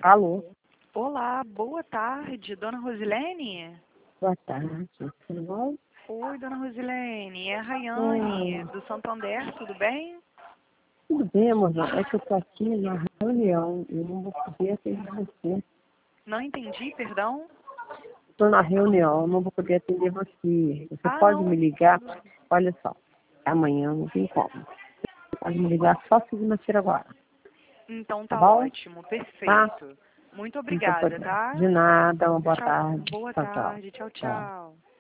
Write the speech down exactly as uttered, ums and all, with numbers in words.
Alô? Olá, boa tarde, dona Rosilene? Boa tarde, tudo bom? Oi, dona Rosilene, é a Rayane, Hum, do Santander, tudo bem? tudo bem, amorzão? É que eu tô aqui na reunião, eu não vou poder atender você. Não entendi, perdão? Estou na reunião, não vou poder atender você. Você Ah, pode me não, ligar? Olha só, amanhã não tem como. Você pode me ligar só segunda-feira agora, então tá tá bom? ótimo, Tá? perfeito. Muito Então, obrigada, pode. tá? De nada, uma boa Tchau, tarde. boa Tchau, tchau. tarde, tchau, Tchau. tchau.